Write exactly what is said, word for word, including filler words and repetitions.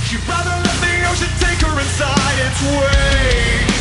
She'd rather let the ocean take her inside its way.